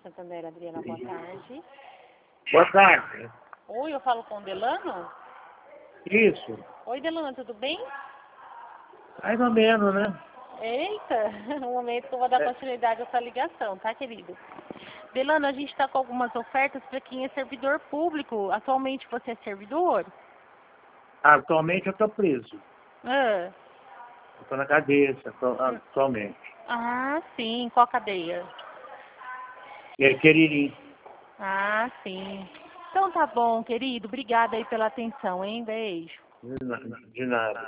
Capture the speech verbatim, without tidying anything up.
Santander, Adriana, boa tarde. Boa tarde. Oi, eu falo com o Delano? Isso. Oi, Delano, tudo bem? Mais ou menos, né? Eita, no momento que eu vou dar continuidade a essa ligação, tá, querido? Delano, a gente está com algumas ofertas para quem é servidor público. Atualmente você é servidor? Atualmente eu estou preso. Ah, Estou na cadeia atu- atualmente. ah, sim. Qual cadeia? É Queririm. Ah, sim. Então tá bom, querido. Obrigada aí pela atenção, hein? Beijo. De nada. De nada.